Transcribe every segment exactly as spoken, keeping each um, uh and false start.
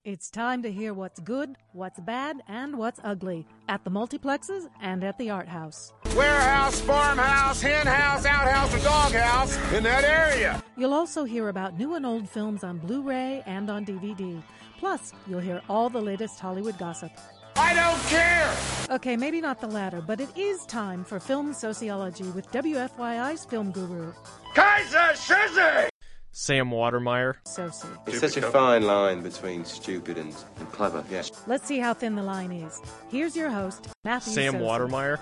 It's time to hear what's good, what's bad, and what's ugly at the multiplexes and at the art house. Warehouse, farmhouse, hen house, outhouse, or doghouse in that area. You'll also hear about new and old films on Blu-ray and on D V D. Plus, you'll hear all the latest Hollywood gossip. I don't care! Okay, maybe not the latter, but it is time for Film Sociology with W F Y I's film guru, Kaiser Shizzy! Sam Watermeyer. Sosie. It's such a fine line between stupid and, and clever, yes. Let's see how thin the line is. Here's your host, Matthew Sam Sosie. Watermeyer.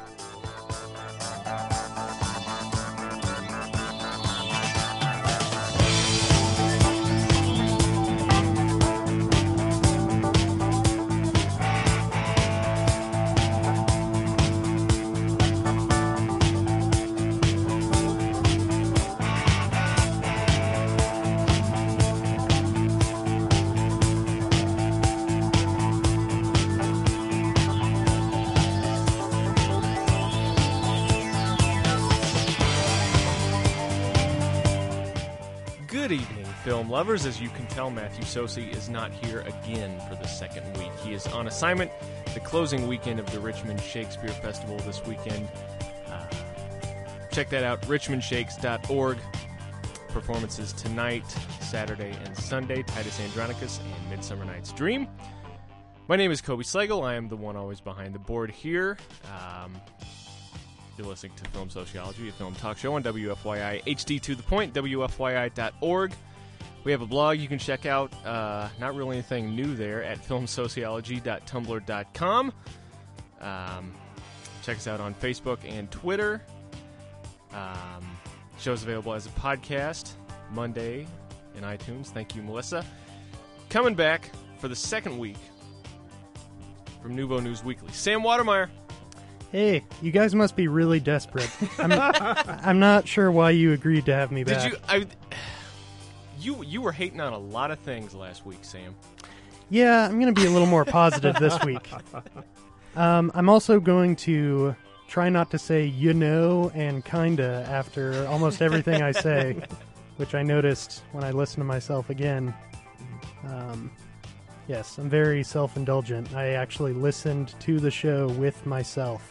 Good evening, film lovers. As you can tell, Matthew Sosie is not here again for the second week. He is on assignment the closing weekend of the Richmond Shakespeare Festival this weekend. Uh, check that out, richmond shakes dot org. Performances tonight, Saturday, and Sunday, Titus Andronicus and Midsummer Night's Dream. My name is Kobe Slagle. I am the one always behind the board here. Um... You're listening to Film Sociology, a film talk show on W F Y I H D to the point, W F Y I dot org. We have a blog you can check out. Uh, not really anything new there at film sociology dot tumblr dot com. Um, check us out on Facebook and Twitter. Um, show's available as a podcast Monday in iTunes. Thank you, Melissa. Coming back for the second week from Nouveau News Weekly, Sam Watermeyer. Hey, you guys must be really desperate. I'm, I'm not sure why you agreed to have me back. Did you? I, you you were hating on a lot of things last week, Sam. Yeah, I'm going to be a little more positive this week. Um, I'm also going to try not to say you know and kinda after almost everything I say, which I noticed when I listened to myself again. Um, yes, I'm very self-indulgent. I actually listened to the show with myself.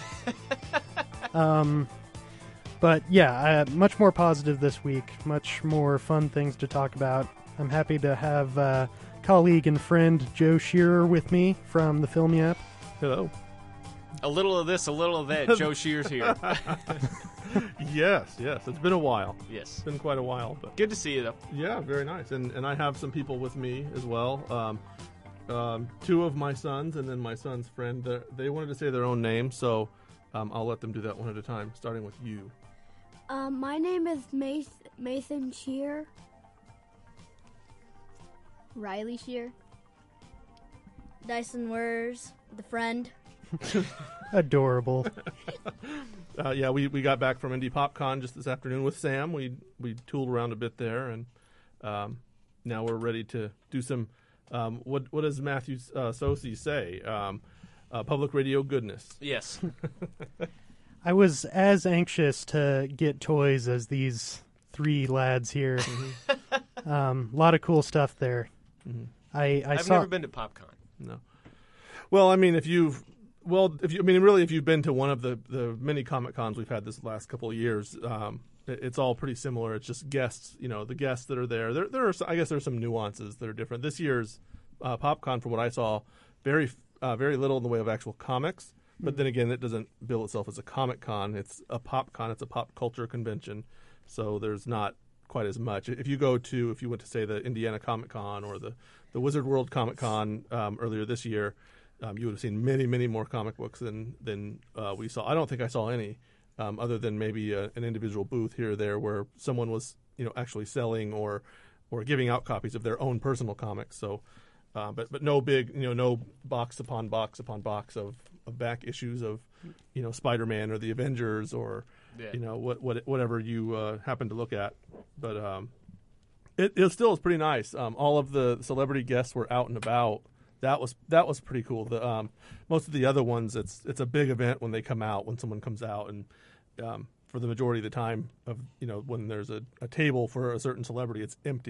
um, but yeah, uh, much more positive this week. Much more fun things to talk about. I'm happy to have uh, colleague and friend Joe Shearer with me from the Film Yap. Hello. A little of this, a little of that. Joe Shear's here. Yes, yes. It's been a while. Yes. It's been quite a while. But Good to see you, though. yeah, very nice. And and I have some people with me as well. Um, um, two of my sons and then my son's friend. Uh, they wanted to say their own name, so um, I'll let them do that one at a time, starting with you. Um, my name is Mason, Mason Shear. Riley Shear. Dyson Wers, the friend. Adorable. Uh, yeah, we, we got back from Indie PopCon just this afternoon with Sam. We we tooled around a bit there, and um, now we're ready to do some. Um, what what does Matthew uh, Sosie say? Um, uh, public radio goodness. Yes. I was as anxious to get toys as these three lads here. Mm-hmm. um, a lot of cool stuff there. Mm-hmm. I, I I've saw... never been to PopCon. No. Well, I mean, if you've well, if you I mean, really, if you've been to one of the, the many Comic Cons we've had this last couple of years, um, it, it's all pretty similar. It's just guests, you know, the guests that are there. There, there are, I guess, there's some nuances that are different. This year's uh, PopCon, from what I saw, very, uh, very little in the way of actual comics. But then again, it doesn't bill itself as a Comic Con. It's a pop con. It's a pop culture convention. So there's not quite as much. If you go to, if you went to, say, the Indiana Comic Con or the, the Wizard World Comic Con um, earlier this year, um, you would have seen many, many more comic books than, than uh, we saw. I don't think I saw any, um, other than maybe a, an individual booth here or there where someone was, you know, actually selling or or giving out copies of their own personal comics. So, uh, but but no big, you know, no box upon box upon box of, of back issues of, you know, Spider-Man or the Avengers or, yeah. you know, what, what whatever you uh, happen to look at. But um, it, it still is pretty nice. Um, all of the celebrity guests were out and about. That was that was pretty cool. The um, most of the other ones, it's it's a big event when they come out, when someone comes out, and um, for the majority of the time of, you know, when there's a, a table for a certain celebrity, it's empty.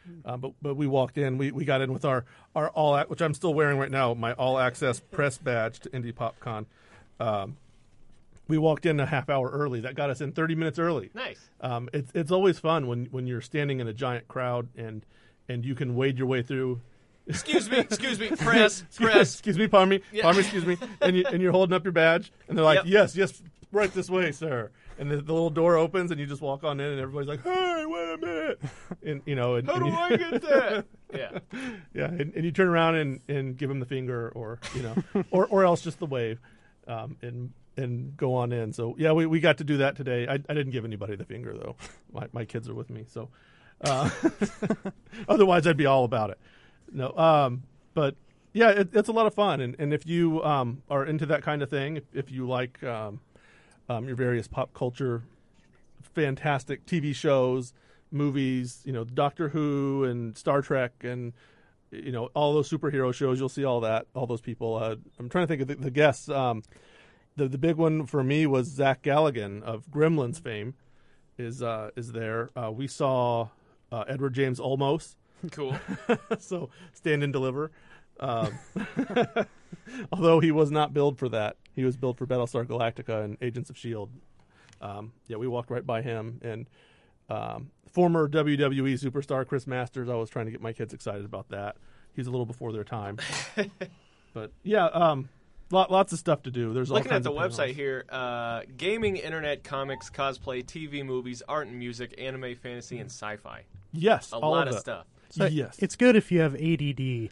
Uh, but but we walked in. We, we got in with our our all ac- which I'm still wearing right now, my all access press badge to Indie PopCon. Um, we walked in a half hour early. That got us in thirty minutes early. Nice. Um, it's it's always fun when when you're standing in a giant crowd and and you can wade your way through. Excuse me, excuse me, press, press. Excuse me, pardon me, Yeah. pardon me, excuse me. And, you, and you're holding up your badge, and they're like, Yep. yes, yes, right this way, sir. And the, the little door opens, and you just walk on in, and everybody's like, hey, wait a minute. And, you know, and, How and do you, I get that? Yeah. yeah, and, and you turn around and, and give them the finger, or, you know, or, or else just the wave, um, and and go on in. So, yeah, we, we got to do that today. I, I didn't give anybody the finger, though. My, my kids are with me, so. Uh, otherwise, I'd be all about it. No, um, but yeah, it, it's a lot of fun, and, and if you um, are into that kind of thing, if, if you like um, um, your various pop culture, fantastic T V shows, movies, you know, Doctor Who and Star Trek, and you know all those superhero shows, you'll see all that, all those people. Uh, I'm trying to think of the, the guests. Um, the the big one for me was Zach Galligan of Gremlins fame, is uh, is there. Uh, we saw uh, Edward James Olmos. Cool. So stand and deliver. Um, although he was not billed for that, he was billed for Battlestar Galactica and Agents of S H I E L D. Um, yeah, we walked right by him. And um, former W W E superstar Chris Masters, I was trying to get my kids excited about that. He's a little before their time. But yeah, um, lot, lots of stuff to do. There's all Looking at kinds the of website panels. here, uh, gaming, internet, comics, cosplay, T V, movies, art and music, anime, fantasy, and sci-fi. Yes, A all lot of of that. stuff. So yes. It's good if you have A D D.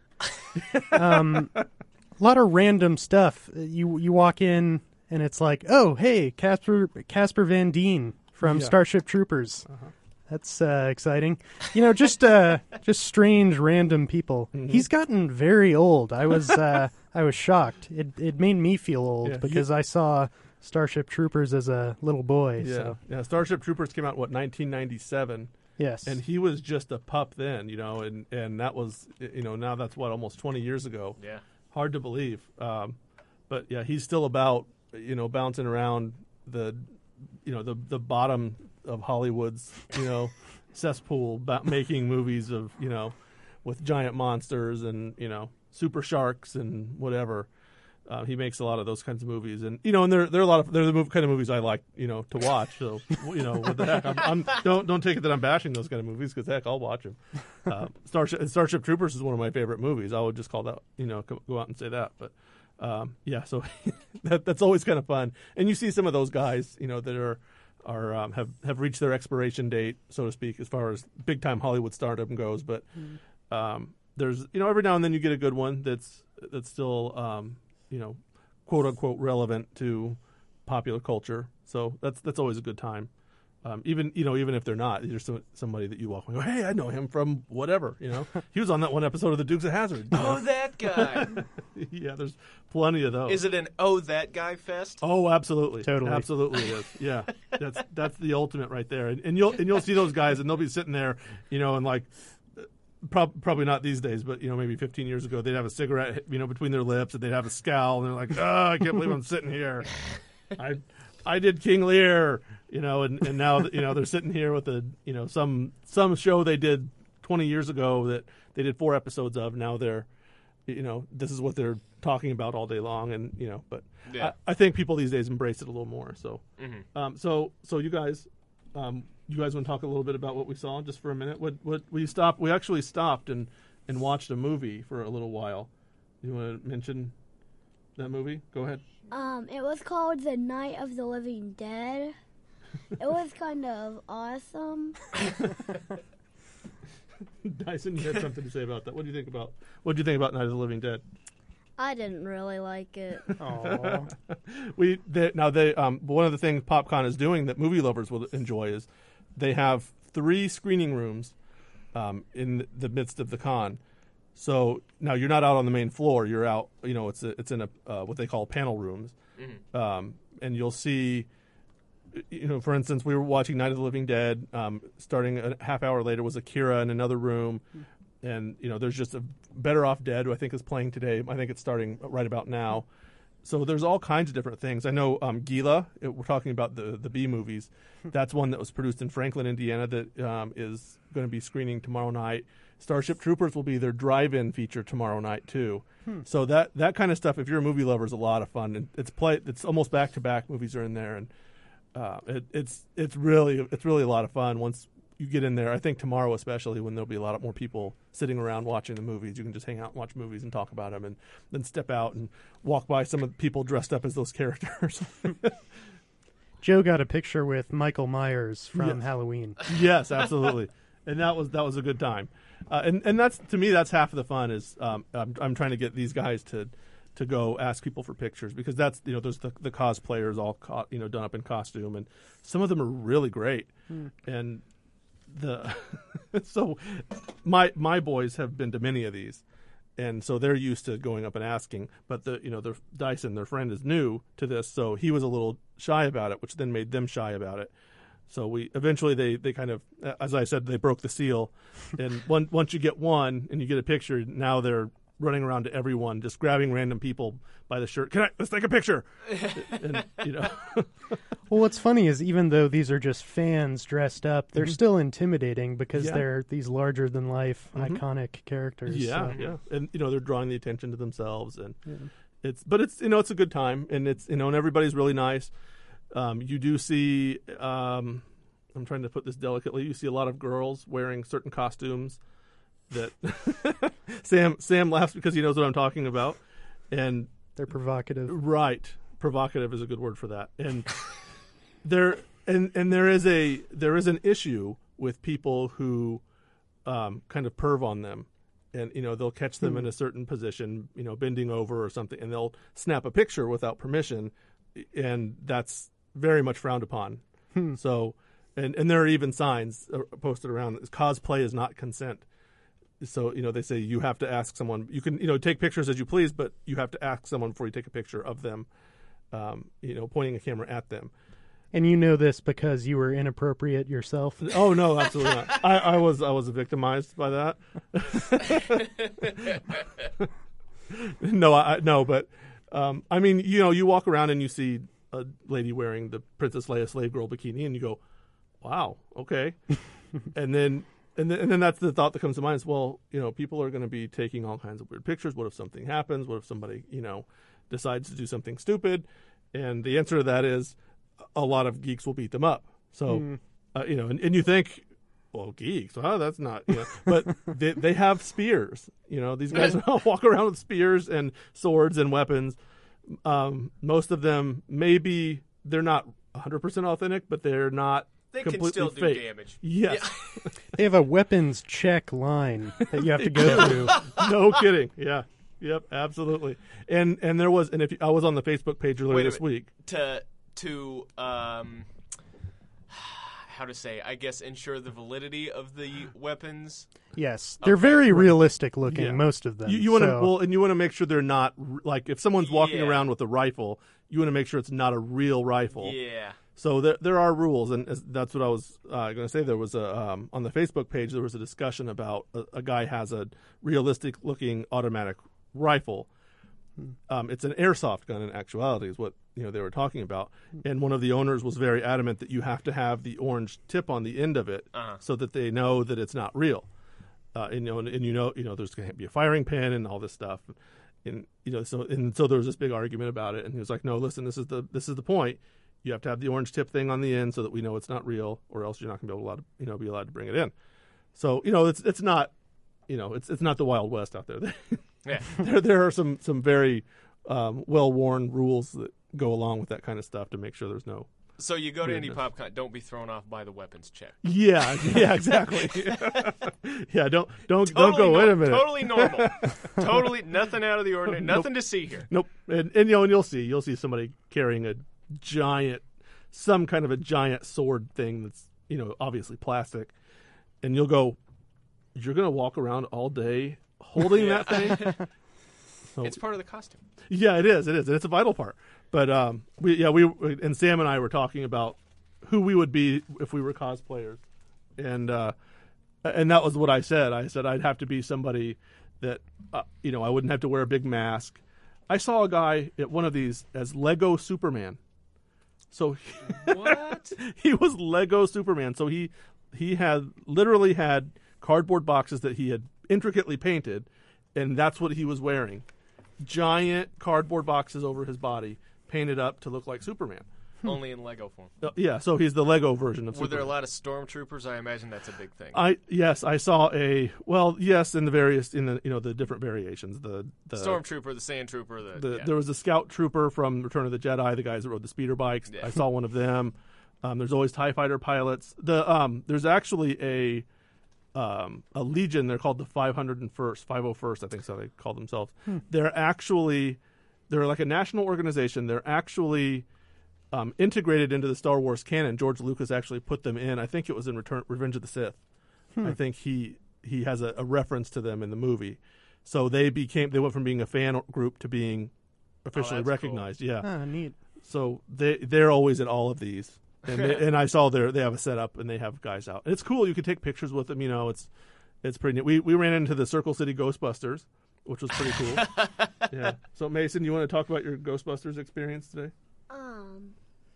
um, a lot of random stuff. You you walk in and it's like, oh, hey, Casper Casper Van Dien from Yeah. Starship Troopers. That's uh, exciting. You know, just uh, just strange random people. Mm-hmm. He's gotten very old. I was uh, I was shocked. It it made me feel old Yeah, because you- I saw Starship Troopers as a little boy. Yeah, So yeah. Starship Troopers came out what nineteen ninety-seven. yes, And he was just a pup then, you know, and, and that was, you know, now that's what, almost twenty years ago. Yeah. Hard to believe. Um, but yeah, he's still about, you know, bouncing around the, you know, the the bottom of Hollywood's, you know, cesspool, ba- making movies of, you know, with giant monsters and, you know, super sharks and whatever. Uh, he makes a lot of those kinds of movies, and you know, and they're they're a lot of they're the move, kind of movies I like, you know, to watch. So you know, what the heck, I'm, I'm, don't don't take it that I'm bashing those kind of movies, because heck, I'll watch them. Uh, Starship Starship Troopers is one of my favorite movies. I would just call that, you know, go go out and say that. But um, yeah, so that that's always kind of fun, and you see some of those guys, you know, that are are um, have have reached their expiration date, so to speak, as far as big time Hollywood stardom goes. But um, there's, you know, every now and then you get a good one that's that's still. Um, you know, quote unquote relevant to popular culture. So that's that's always a good time. Um, even you know, even if they're not, there's some, somebody that you walk and go, hey, I know him from whatever. You know, he was on that one episode of the Dukes of Hazzard. you Oh, know? that guy. Yeah, there's plenty of those. Is it an oh, that guy fest? Oh, absolutely, Totally. absolutely, it is. Yeah, that's that's the ultimate right there. And, and you'll and you'll see those guys, and they'll be sitting there, you know, and like. Prob- probably not these days, but you know, maybe fifteen years ago, they'd have a cigarette, you know, between their lips, and they'd have a scowl, and they're like, "Oh, I can't believe I'm sitting here. I, I did King Lear, you know, and, and now you know they're sitting here with a, you know, some some show they did twenty years ago that they did four episodes of. Now they're, you know, this is what they're talking about all day long, and you know, but Yeah. I, I think people these days embrace it a little more. So, Mhm. um, so so you guys. Um, you guys want to talk a little bit about what we saw just for a minute? What what we stopped? We actually stopped and, and watched a movie for a little while. You want to mention that movie? Go ahead. Um, it was called The Night of the Living Dead. It was kind of awesome. Dyson, you had something to say about that. What do you think about what do you think about Night of the Living Dead? I didn't really like it. Aw. we they, now they um, one of the things PopCon is doing that movie lovers will enjoy is they have three screening rooms um, in the midst of the con. So now you're not out on the main floor. You're out. You know, it's a, it's in a uh, what they call panel rooms, um, and you'll see. You know, for instance, we were watching Night of the Living Dead. Um, starting a half hour later was Akira in another room, and you know, there's just a Better Off Dead, who I think is playing today. I think it's starting right about now. so there's all kinds of different things. I know um, Gila, it, we're talking about the, the B movies. That's one that was produced in Franklin, Indiana that um, is going to be screening tomorrow night. Starship Troopers will be their drive-in feature tomorrow night, too. Hmm. So that that kind of stuff, if you're a movie lover, is a lot of fun. And it's play, it's almost back-to-back movies are in there. And uh, it, it's it's really it's really a lot of fun once you get in there. I think tomorrow especially, when there'll be a lot more people sitting around watching the movies, you can just hang out and watch movies and talk about them, and then step out and walk by some of the people dressed up as those characters. Joe got a picture with Michael Myers from yes. Halloween. Yes, absolutely, and that was that was a good time. Uh, and and that's to me that's half of the fun is um, I'm, I'm trying to get these guys to to go ask people for pictures, because that's you know there's the, the cosplayers all co- you know done up in costume, and some of them are really great. Hmm. And the so my my boys have been to many of these, and so they're used to going up and asking. But the you know the Dyson, their friend, is new to this, so he was a little shy about it, which then made them shy about it. So we eventually they, they kind of, as I said, they broke the seal, and one, once you get one and you get a picture, now they're running around to everyone, just grabbing random people by the shirt. Can I? Let's take a picture. and, you know. Well, what's funny is even though these are just fans dressed up, they're mm-hmm. still intimidating because yeah. they're these larger than life mm-hmm. iconic characters. Yeah, so. yeah, and you know they're drawing the attention to themselves, and yeah. it's but it's you know it's a good time, and it's you know and everybody's really nice. Um, you do see. Um, I'm trying to put this delicately. You see a lot of girls wearing certain costumes that Sam Sam laughs because he knows what I'm talking about, and they're provocative. Right, provocative is a good word for that. And there and and there is a there is an issue with people who um, kind of perv on them, and you know they'll catch them hmm. in a certain position, you know, bending over or something, and they'll snap a picture without permission, and that's very much frowned upon. Hmm. So. And and there are even signs posted around that cosplay is not consent. So, you know, they say you have to ask someone. You can, you know, take pictures as you please, but you have to ask someone before you take a picture of them, um, you know, pointing a camera at them. And you know this because you were inappropriate yourself? Oh, no, absolutely not. I, I was I was victimized by that. no, I no, but, um, I mean, you know, you walk around and you see a lady wearing the Princess Leia slave girl bikini, and you go, wow, okay. and then and then and then that's the thought that comes to mind is, well, you know, people are going to be taking all kinds of weird pictures. What if something happens? What if somebody, you know, decides to do something stupid? And the answer to that is a lot of geeks will beat them up. So, mm. uh, you know, and, and you think, well, geeks, oh, that's not, you know, but they, they have spears. You know, these guys walk around with spears and swords and weapons. Um, most of them, maybe they're not one hundred percent authentic, but they're not They completely can still do fake. damage. Yes. Yeah. They have a weapons check line that you have to go through. No kidding. Yeah. Yep. Absolutely. And and there was and if you, I was on the Facebook page earlier Wait a this minute. week to to um how to say I guess ensure the validity of the weapons. Yes, they're okay. very realistic looking. Yeah. Most of them. You, you want to so. well, and you want to make sure they're not like if someone's walking Yeah. around with a rifle, you want to make sure it's not a real rifle. Yeah. So there, there are rules, and as, that's what I was uh, going to say. There was a um, on the Facebook page. There was a discussion about a, a guy has a realistic-looking automatic rifle. Um, it's an airsoft gun in actuality, is what you know they were talking about. And one of the owners was very adamant that you have to have the orange tip on the end of it, uh-huh. so that they know that it's not real. Uh, and, you know, and, and you know, you know, there's going to be a firing pin and all this stuff. And you know, so and so there was this big argument about it. And he was like, "No, listen, this is the this is the point." You have to have the orange tip thing on the end so that we know it's not real, or else you're not going to be able to allowed to, you know, be allowed to bring it in. So you know, it's it's not, you know, it's it's not the Wild West out there. Yeah, there there are some some very um, well worn rules that go along with that kind of stuff to make sure there's no. So you go to weirdness. Indie PopCon, don't be thrown off by the weapons check. Yeah, yeah, exactly. yeah, don't don't Totally don't go. no- Wait a minute. Totally normal. Totally nothing out of the ordinary. Nothing Nope. to see here. Nope. And, and you know, and you'll see you'll see somebody carrying a giant, some kind of a giant sword thing that's you know obviously plastic, and you'll go, you're gonna walk around all day holding that thing. So, It's part of the costume. yeah, it is. It is. And it's a vital part. But um, we yeah we and Sam and I were talking about who we would be if we were cosplayers, and uh, and that was what I said. I said I'd have to be somebody that uh, you know I wouldn't have to wear a big mask. I saw a guy at one of these as Lego Superman. So he, What? he was Lego Superman. So he he had literally had cardboard boxes that he had intricately painted, and that's what he was wearing. Giant cardboard boxes over his body, painted up to look like Superman. Only in Lego form. Uh, yeah, so he's the Lego version of Were Superman. there a lot of stormtroopers? I imagine that's a big thing. I yes, I saw a well, yes, in the various in the you know the different variations. The the Stormtrooper, the Sand Trooper, the, the yeah. there was a Scout Trooper from Return of the Jedi, the guys that rode the speeder bikes. Yeah. I saw one of them. Um, there's always TIE fighter pilots. The um, there's actually a um, a legion. They're called the five hundred first, five oh first, I think so they call themselves. Hmm. They're actually they're like a national organization. They're actually Um, integrated into the Star Wars canon. George Lucas actually put them in. I think it was in Return, Revenge of the Sith. Hmm. I think he he has a, a reference to them in the movie. So they became they went from being a fan group to being officially that's recognized. cool. Yeah. Ah, neat. So they they're always at all of these, and they, and I saw their they have a setup and they have guys out. And it's cool. You can take pictures with them. You know, it's it's pretty neat. We we ran into the Circle City Ghostbusters, which was pretty cool. Yeah. So Mason, you want to talk about your Ghostbusters experience today? Um,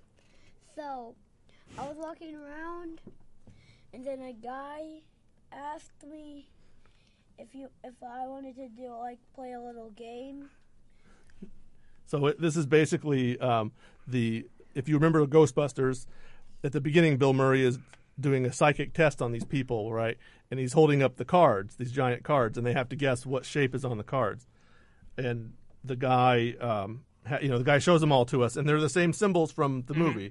so I was walking around, and then a guy asked me if you if I wanted to do like play a little game. So it, this is basically um, the if you remember Ghostbusters, at the beginning, Bill Murray is doing a psychic test on these people, right? And he's holding up the cards, these giant cards, and they have to guess what shape is on the cards. And the guy. Um, You know, the guy shows them all to us, and they're the same symbols from the movie.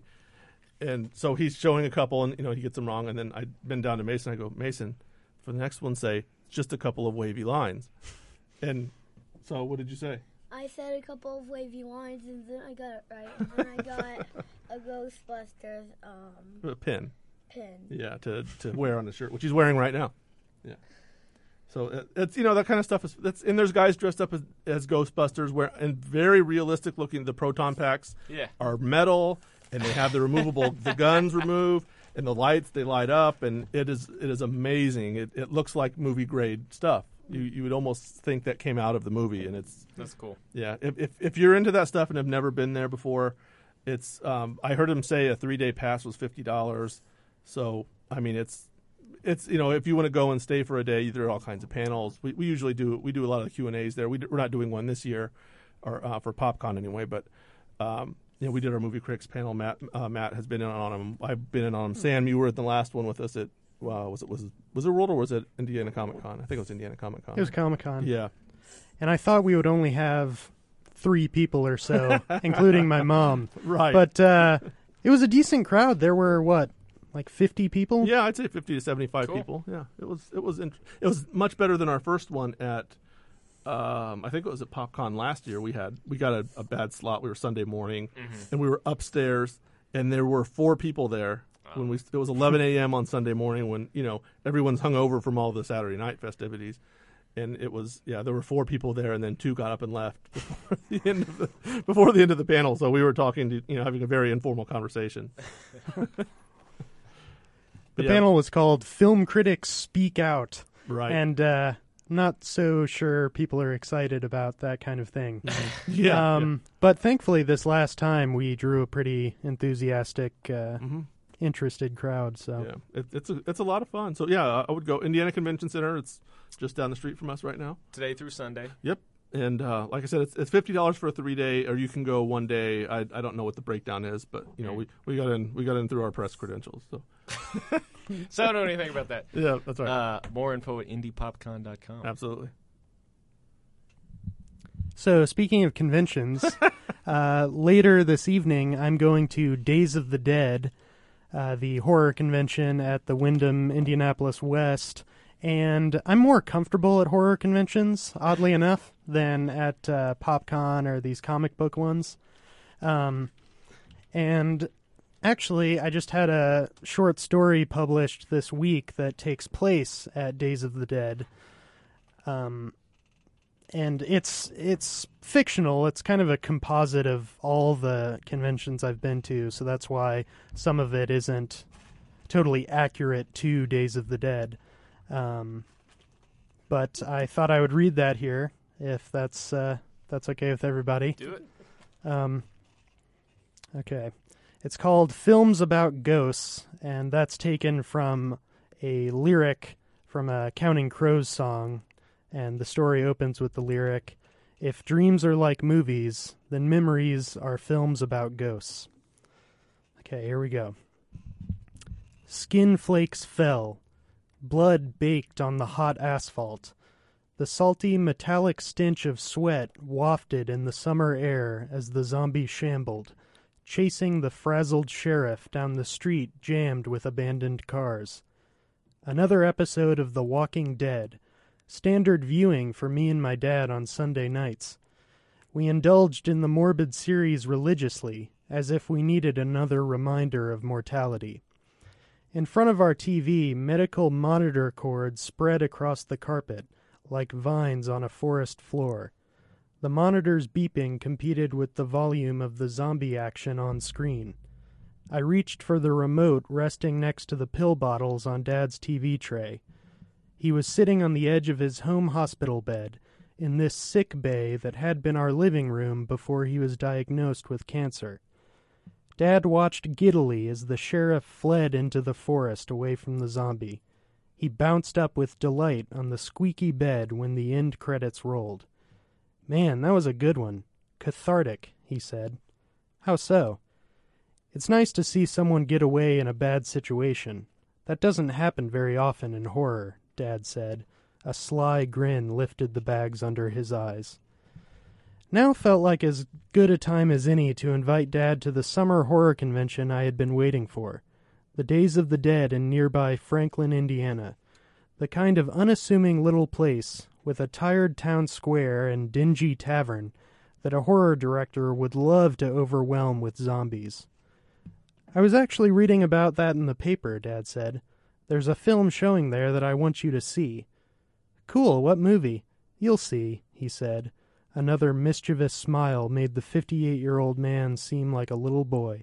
And so he's showing a couple, and, you know, he gets them wrong. And then I bend down to Mason. I go, Mason, for the next one, say, it's just a couple of wavy lines. And so what did you say? I said a couple of wavy lines, and then I got it right. And then I got a Ghostbusters um, A pin. pin. Yeah, to, to wear on the shirt, which he's wearing right now. Yeah. So it, it's, you know, that kind of stuff is, that's, and there's guys dressed up as, as Ghostbusters where, and very realistic looking, the proton packs Yeah. are metal and they have the removable, the guns removed and the lights, they light up, and it is, it is amazing. It, it looks like movie grade stuff. You, you would almost think that came out of the movie, and it's, That's cool. yeah. If, if, if you're into that stuff and have never been there before, it's, um, I heard him say a three day pass was fifty dollars. So, I mean, it's, It's you know if you want to go and stay for a day, there are all kinds of panels. We we usually do we do a lot of Q and A's there. We d- we're not doing one this year, or uh, for PopCon anyway. But um, you know we did our movie critics panel. Matt uh, Matt has been in on them. I've been in on them. Sam, you were at the last one with us at uh, was it was was it World or was it Indiana Comic Con? I think it was Indiana Comic Con. It was Comic Con. Yeah, And I thought we would only have three people or so, including my mom. right. But uh, it was a decent crowd. There were, what, like fifty people? yeah, I'd say fifty to seventy-five Cool. people. Yeah, it was it was int- it was much better than our first one at. Um, I think it was at PopCon last year. We had we got a, a bad slot. We were Sunday morning, Mm-hmm. and we were upstairs, and there were four people there when we. It was eleven a.m. on Sunday morning when you know everyone's hungover from all the Saturday night festivities, and it was yeah there were four people there, and then two got up and left before the end of the before the end of the panel. So we were talking to you know having a very informal conversation. The Yeah. panel was called Film Critics Speak Out. Right. And uh, not so sure people are excited about that kind of thing. yeah. um, But thankfully, this last time, we drew a pretty enthusiastic, uh, hmm interested crowd. So Yeah, it, it's a it's a lot of fun. So yeah, I would go Indiana Convention Center. It's just down the street from us right now. Today through Sunday. Yep. And uh, like I said, it's, it's fifty dollars for a three day, or you can go one day. I I don't know what the breakdown is, but you know we, we got in we got in through our press credentials. So So I don't know anything about that. yeah, that's right. Uh, more info at indie pop con dot com. Absolutely. So, speaking of conventions, uh, later this evening, I'm going to Days of the Dead, uh, the horror convention at the Wyndham Indianapolis West, and I'm more comfortable at horror conventions, oddly enough, than at uh, PopCon or these comic book ones. Um, and actually, I just had a short story published this week that takes place at Days of the Dead. Um... And it's it's fictional. It's kind of a composite of all the conventions I've been to, so that's why some of it isn't totally accurate to Days of the Dead. Um, but I thought I would read that here, if that's uh, That's okay with everybody. Do it. Um, okay. It's called Films About Ghosts, and that's taken from a lyric from a Counting Crows song, and the story opens with the lyric, "If dreams are like movies, then memories are films about ghosts." Okay, here we go. Skin flakes fell. Blood baked on the hot asphalt. The salty, metallic stench of sweat wafted in the summer air as the zombie shambled, chasing the frazzled sheriff down the street jammed with abandoned cars. Another episode of The Walking Dead, standard viewing for me and my dad on Sunday nights. We indulged in the morbid series religiously, as if we needed another reminder of mortality. In front of our T V, medical monitor cords spread across the carpet, like vines on a forest floor. The monitor's beeping competed with the volume of the zombie action on screen. I reached for the remote resting next to the pill bottles on Dad's T V tray. He was sitting on the edge of his home hospital bed, in this sick bay that had been our living room before he was diagnosed with cancer. Dad watched giddily as the sheriff fled into the forest away from the zombie. He bounced up with delight on the squeaky bed when the end credits rolled. "Man, that was a good one. Cathartic," he said. "How so?" "It's nice to see someone get away in a bad situation. That doesn't happen very often in horror," Dad said. A sly grin lifted the bags under his eyes. Now felt like as good a time as any to invite Dad to the summer horror convention I had been waiting for. The Days of the Dead in nearby Franklin, Indiana. The kind of unassuming little place, with a tired town square and dingy tavern, that a horror director would love to overwhelm with zombies. "I was actually reading about that in the paper," Dad said. "There's a film showing there that I want you to see." "Cool, what movie?" "You'll see," he said. Another mischievous smile made the fifty-eight-year-old man seem like a little boy.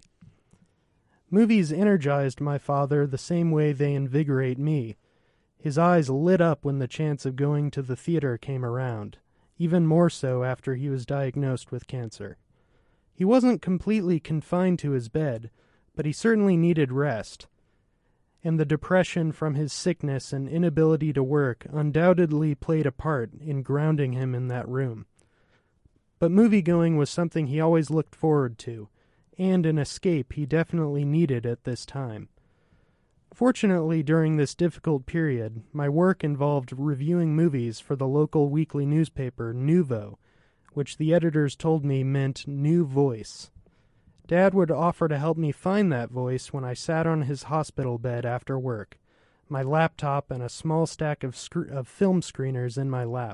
Movies energized my father the same way they invigorate me. His eyes lit up when the chance of going to the theater came around, even more so after he was diagnosed with cancer. He wasn't completely confined to his bed, but he certainly needed rest. And the depression from his sickness and inability to work undoubtedly played a part in grounding him in that room. But movie-going was something he always looked forward to, and an escape he definitely needed at this time. Fortunately, during this difficult period, my work involved reviewing movies for the local weekly newspaper, Nuvo, which the editors told me meant New Voice. Dad would offer to help me find that voice when I sat on his hospital bed after work, my laptop and a small stack of, sc- of film screeners in my lap.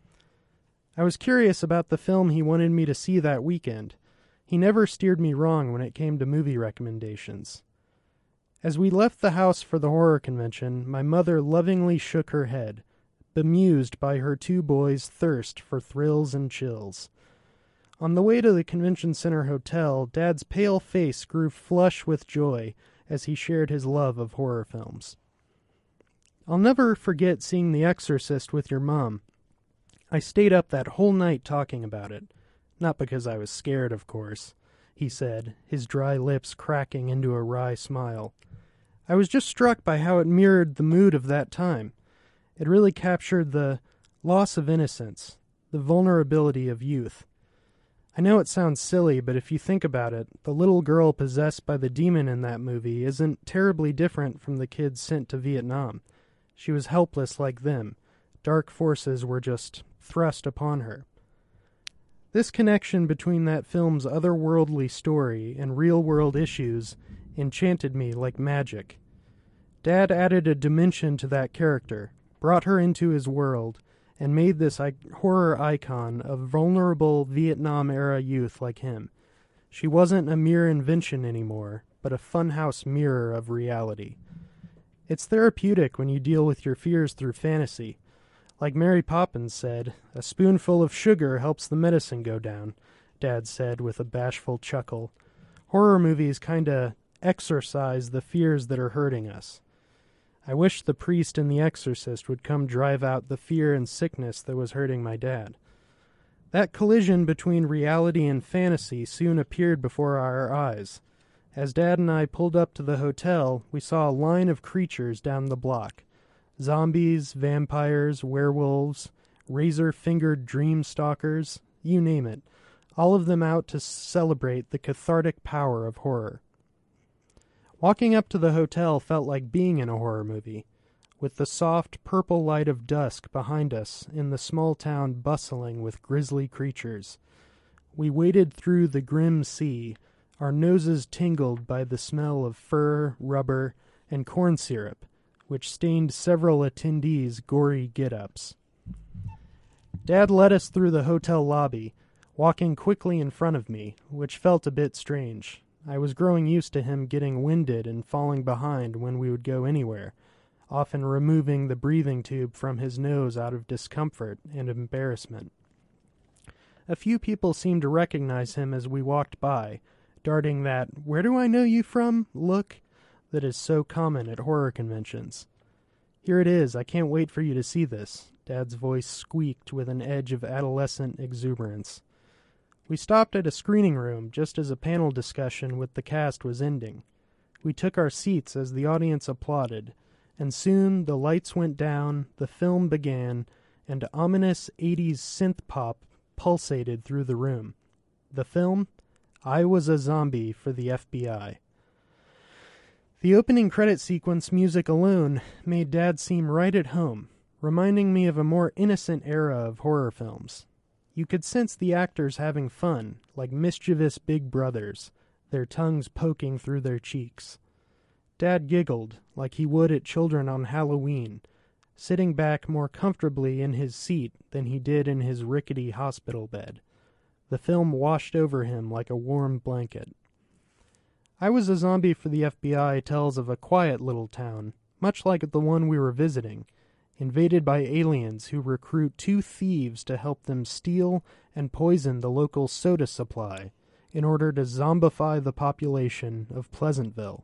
I was curious about the film he wanted me to see that weekend. He never steered me wrong when it came to movie recommendations. As we left the house for the horror convention, my mother lovingly shook her head, bemused by her two boys' thirst for thrills and chills. On the way to the convention center hotel, Dad's pale face grew flush with joy as he shared his love of horror films. "I'll never forget seeing The Exorcist with your mom. I stayed up that whole night talking about it. Not because I was scared, of course," he said, his dry lips cracking into a wry smile. "I was just struck by how it mirrored the mood of that time. It really captured the loss of innocence, the vulnerability of youth. I know it sounds silly, but if you think about it, the little girl possessed by the demon in that movie isn't terribly different from the kids sent to Vietnam. She was helpless like them. Dark forces were just thrust upon her. This connection between that film's otherworldly story and real-world issues enchanted me like magic. Dad added a dimension to that character, brought her into his world, and made this I- horror icon of vulnerable Vietnam-era youth like him. She wasn't a mere invention anymore, but a funhouse mirror of reality. It's therapeutic when you deal with your fears through fantasy. Like Mary Poppins said, a spoonful of sugar helps the medicine go down, Dad said with a bashful chuckle. Horror movies kinda exorcise the fears that are hurting us. I wish the priest in The Exorcist would come drive out the fear and sickness that was hurting my dad. That collision between reality and fantasy soon appeared before our eyes. As Dad and I pulled up to the hotel, we saw a line of creatures down the block. Zombies, vampires, werewolves, razor-fingered dream stalkers, you name it. All of them out to celebrate the cathartic power of horror. Walking up to the hotel felt like being in a horror movie, with the soft purple light of dusk behind us in the small town bustling with grisly creatures. We waded through the grim sea, our noses tingled by the smell of fur, rubber, and corn syrup, which stained several attendees' gory get-ups. Dad led us through the hotel lobby, walking quickly in front of me, which felt a bit strange. I was growing used to him getting winded and falling behind when we would go anywhere, often removing the breathing tube from his nose out of discomfort and embarrassment. A few people seemed to recognize him as we walked by, darting that "where do I know you from?" look that is so common at horror conventions. "Here it is, I can't wait for you to see this," Dad's voice squeaked with an edge of adolescent exuberance. We stopped at a screening room just as a panel discussion with the cast was ending. We took our seats as the audience applauded, and soon the lights went down, the film began, and ominous eighties synth pop pulsated through the room. The film? I Was a Zombie for the F B I. The opening credit sequence music alone made Dad seem right at home, reminding me of a more innocent era of horror films. You could sense the actors having fun, like mischievous big brothers, their tongues poking through their cheeks. Dad giggled, like he would at children on Halloween, sitting back more comfortably in his seat than he did in his rickety hospital bed. The film washed over him like a warm blanket. I Was a Zombie for the F B I tells of a quiet little town, much like the one we were visiting, invaded by aliens who recruit two thieves to help them steal and poison the local soda supply in order to zombify the population of Pleasantville.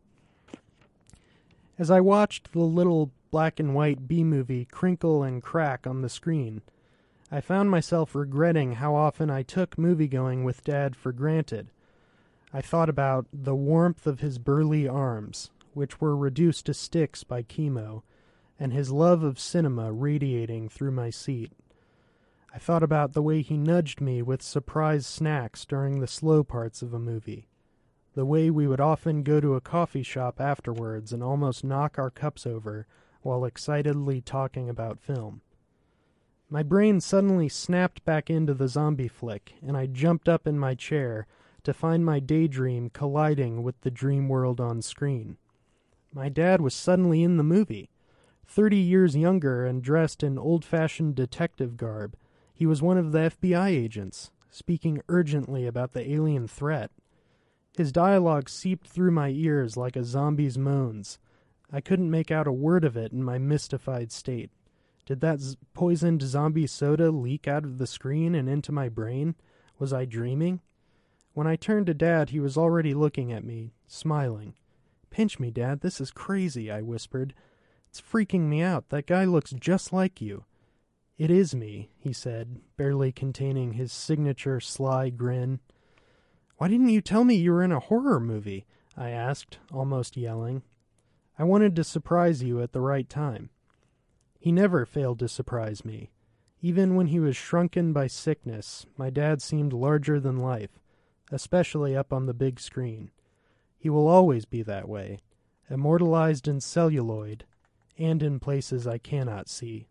As I watched the little black and white B-movie crinkle and crack on the screen, I found myself regretting how often I took moviegoing with Dad for granted. I thought about the warmth of his burly arms, which were reduced to sticks by chemo, and his love of cinema radiating through my seat. I thought about the way he nudged me with surprise snacks during the slow parts of a movie, the way we would often go to a coffee shop afterwards and almost knock our cups over while excitedly talking about film. My brain suddenly snapped back into the zombie flick, and I jumped up in my chair to find my daydream colliding with the dream world on screen. My dad was suddenly in the movie. Thirty years younger and dressed in old-fashioned detective garb, he was one of the F B I agents, speaking urgently about the alien threat. His dialogue seeped through my ears like a zombie's moans. I couldn't make out a word of it in my mystified state. Did that z- poisoned zombie soda leak out of the screen and into my brain? Was I dreaming? When I turned to Dad, he was already looking at me, smiling. "Pinch me, Dad, this is crazy," I whispered. "It's freaking me out. That guy looks just like you." "It is me," he said, barely containing his signature sly grin. "Why didn't you tell me you were in a horror movie?" I asked, almost yelling. I wanted to surprise you at the right time. He never failed to surprise me. Even when he was shrunken by sickness, my dad seemed larger than life, especially up on the big screen. He will always be that way, immortalized in celluloid, and in places I cannot see.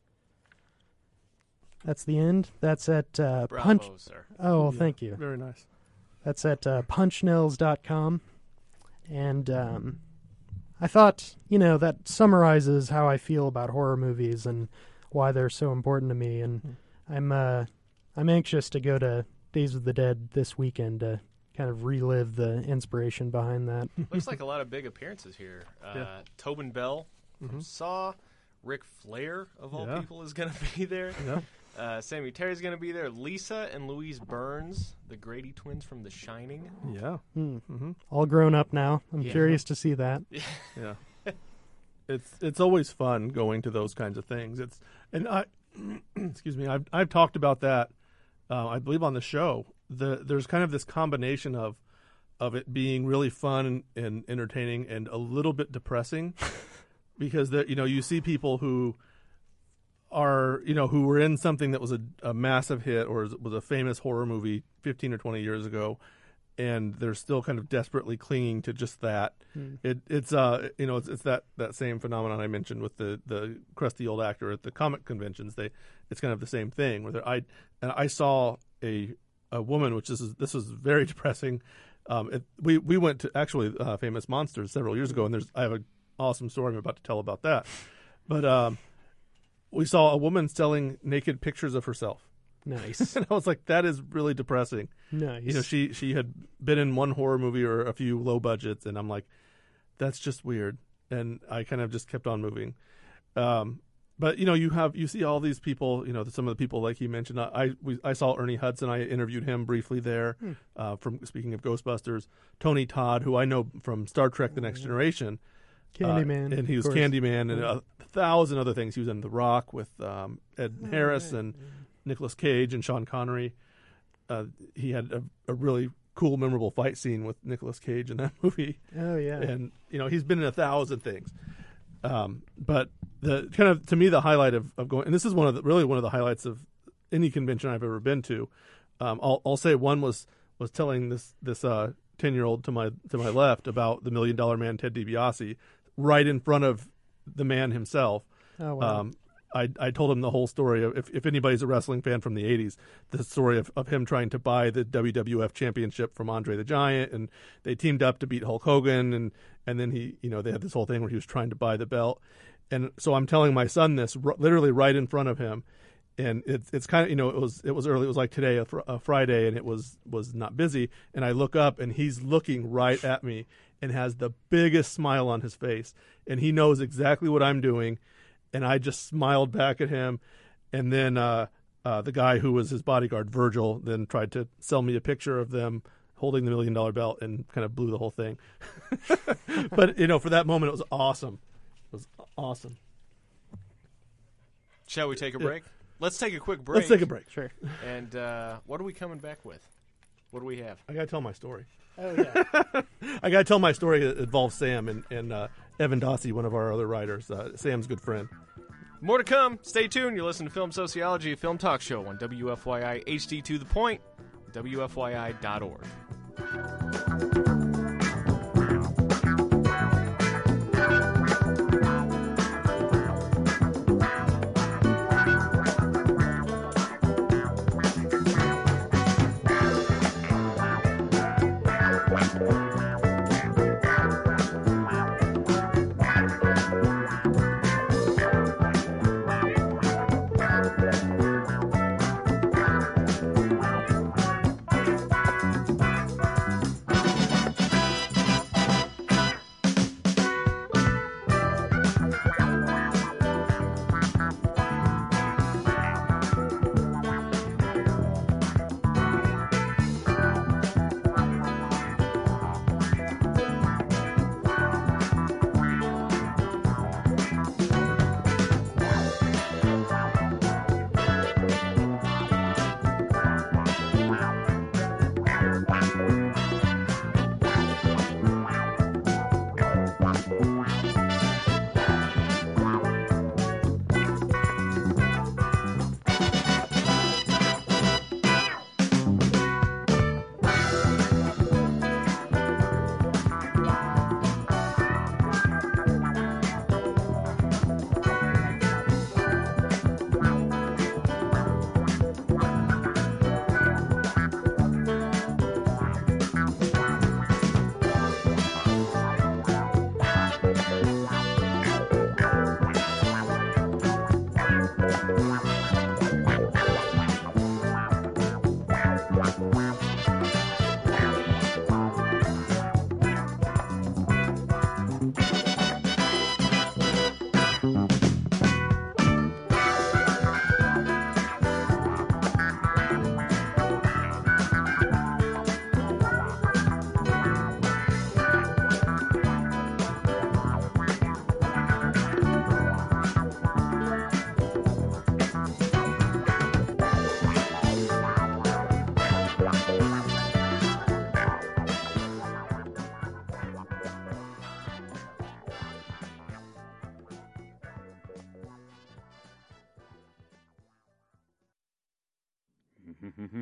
That's the end. That's at uh, Bravo, Punch. sir. Oh, well, Yeah, thank you. Very nice. That's at uh, punchnells dot com. And um, I thought, you know, that summarizes how I feel about horror movies and why they're so important to me. And mm. I'm uh, I'm anxious to go to Days of the Dead this weekend to kind of relive the inspiration behind that. Looks like a lot of big appearances here. Uh, Yeah. Tobin Bell from Mm-hmm. Saw. Ric Flair, of all Yeah. people, is going to be there. Yeah. Uh, Sammy Terry's going to be there. Lisa and Louise Burns, the Grady twins from The Shining. Yeah. Mm. Mm-hmm. All grown up now. I'm Yeah. curious to see that. Yeah. It's it's always fun going to those kinds of things. It's and I excuse me, I've I've talked about that uh, I believe on the show, the there's kind of this combination of of it being really fun and, and entertaining and a little bit depressing because there, you know, you see people who are, you know, who were in something that was a, a massive hit or was a famous horror movie fifteen or twenty years ago, and they're still kind of desperately clinging to just that. Mm. It, it's uh, you know, it's, it's that, that same phenomenon I mentioned with the, the crusty old actor at the comic conventions. They, it's kind of the same thing where I and I saw a a woman, which is this was very depressing. Um, it, we we went to actually uh, Famous Monsters several years ago, and there's I have an awesome story I'm about to tell about that. But um, we saw a woman selling naked pictures of herself. Nice. And I was like, that is really depressing. Nice. You know, she she had been in one horror movie or a few low budgets, and I'm like, that's just weird. And I kind of just kept on moving. Um, but you know, you have you see all these people. You know, some of the people like you mentioned. I we, I saw Ernie Hudson. I interviewed him briefly there. Hmm. Uh, from speaking of Ghostbusters, Tony Todd, who I know from Star Trek: The Next Generation, Candyman, uh, and he was Candyman, and a thousand other things. He was in The Rock with um, Ed oh, Harris right. and Nicolas Cage and Sean Connery. Uh, he had a, a really cool, memorable fight scene with Nicolas Cage in that movie. Oh yeah, and you know he's been in a thousand things. Um, but the kind of to me the highlight of, of going, and this is one of the really one of the highlights of any convention I've ever been to. Um, I'll, I'll say one was was telling this this uh, ten year old to my to my left about the Million Dollar Man Ted DiBiase right in front of the man himself. Oh wow. Um, I, I told him the whole story of, if, if anybody's a wrestling fan from the eighties, the story of, of him trying to buy the W W F championship from Andre the Giant, and they teamed up to beat Hulk Hogan, and, and then he, you know, they had this whole thing where he was trying to buy the belt. And so I'm telling my son this r- literally right in front of him. And it's, it's kind of, you know, it was, it was early, it was like today, a, fr- a Friday, and it was, was not busy. And I look up and he's looking right at me and has the biggest smile on his face. And he knows exactly what I'm doing. And I just smiled back at him. And then uh, uh, the guy who was his bodyguard, Virgil, then tried to sell me a picture of them holding the million dollar belt and kind of blew the whole thing. But, you know, for that moment, it was awesome. It was awesome. Shall we take a break? Yeah. Let's take a quick break. Let's take a break. Sure. And uh, what are we coming back with? What do we have? I got to tell my story. Oh, yeah. I got to tell my story that involves Sam and, and uh, Evan Dossie, one of our other writers, uh, Sam's good friend. More to come. Stay tuned. You're listening to Film Sociology, a film talk show on W F Y I H D To The Point, W F Y I dot org.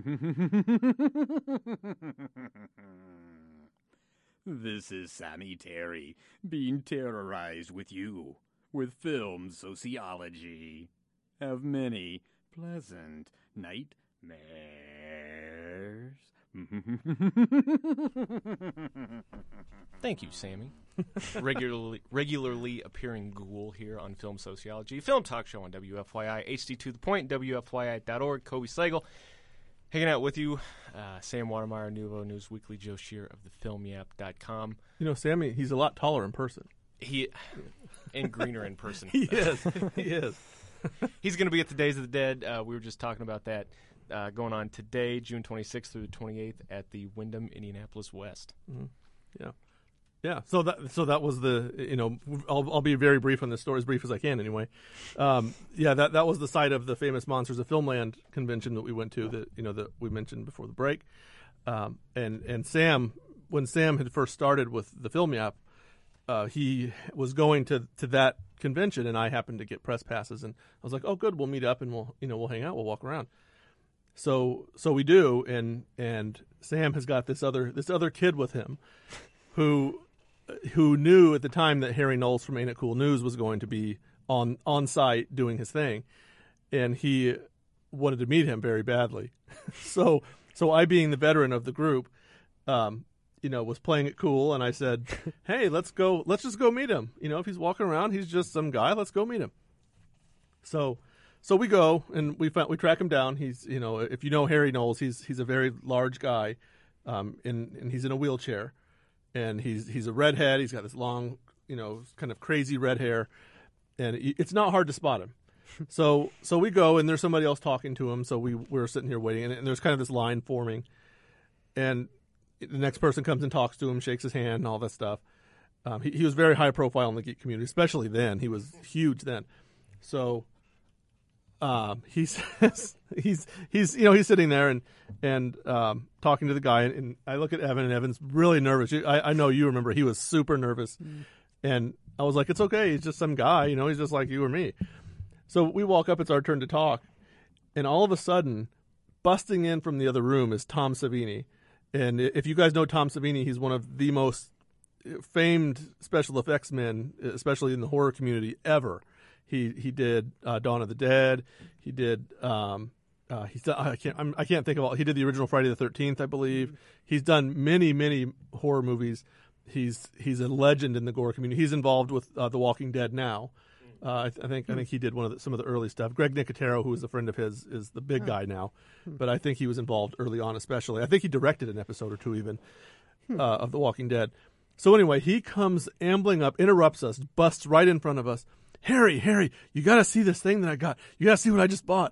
This is Sammy Terry being terrorized with you with film sociology. Have many pleasant nightmares. Thank you, Sammy. regularly regularly appearing ghoul here on Film Sociology, film talk show on W F Y I, H D to the point, W F Y I dot org. Kobe Slagle hanging out with you. Uh, Sam Watermeyer, Nuvo News Weekly, Joe Shear of the film yap dot com. You know, Sammy, he's a lot taller in person. He and greener in person. He is. He is. He's going to be at the Days of the Dead. Uh, we were just talking about that. Uh, going on today, June twenty-sixth through the twenty-eighth at the Wyndham Indianapolis West. Mm-hmm. Yeah, yeah. So that so that was the you know I'll I'll be very brief on this story, as brief as I can anyway. Um, yeah, that that was the site of the famous Monsters of Filmland convention that we went to, that you know that we mentioned before the break. Um, and and Sam, when Sam had first started with the Film Yap, uh, he was going to to that convention, and I happened to get press passes, and I was like, oh, good, we'll meet up and we'll you know we'll hang out, we'll walk around. So so we do, and and Sam has got this other this other kid with him, who who knew at the time that Harry Knowles from Ain't It Cool News was going to be on on site doing his thing, and he wanted to meet him very badly. so so I, being the veteran of the group, um, you know, was playing it cool, and I said, "Hey, let's go. Let's just go meet him. You know, if he's walking around, he's just some guy. Let's go meet him." So. So we go and we find, we track him down. He's you know if you know Harry Knowles, he's he's a very large guy, um, in, and he's in a wheelchair, and he's he's a redhead. He's got this long you know kind of crazy red hair, and it's not hard to spot him. so so we go, and there's somebody else talking to him. So we we're sitting here waiting, and, and there's kind of this line forming, and the next person comes and talks to him, shakes his hand, and all that stuff. Um, he he was very high profile in the geek community, especially then. He was huge then. So. Um, he says he's he's you know he's sitting there and and um, talking to the guy, and, and I look at Evan, and Evan's really nervous. I, I know you remember he was super nervous, mm. and I was like, it's okay, he's just some guy, you know, he's just like you or me. So we walk up, it's our turn to talk, and all of a sudden, busting in from the other room is Tom Savini, and if you guys know Tom Savini, he's one of the most famed special effects men, especially in the horror community, ever. He he did uh, Dawn of the Dead. He did um, uh, he's done, I can't I'm, I can't think of all. He did the original Friday the thirteenth, I believe. Mm-hmm. He's done many many horror movies. He's he's a legend in the gore community. He's involved with uh, The Walking Dead now. Uh, I, th- I think I think he did one of the, some of the early stuff. Greg Nicotero, who is a friend of his, is the big guy now, but I think he was involved early on, especially. I think he directed an episode or two even uh, of The Walking Dead. So anyway, he comes ambling up, interrupts us, busts right in front of us. Harry, Harry, you got to see this thing that I got. You got to see what I just bought.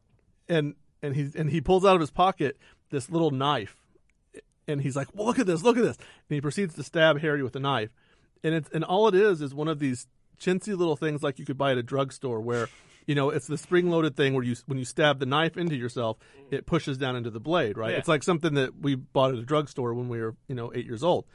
And and he and he pulls out of his pocket this little knife, and he's like, "Well, look at this, look at this." And he proceeds to stab Harry with the knife, and it's and all it is is one of these chintzy little things like you could buy at a drugstore, where you know it's the spring-loaded thing where you when you stab the knife into yourself, it pushes down into the blade, right? Yeah. It's like something that we bought at a drugstore when we were you know eight years old.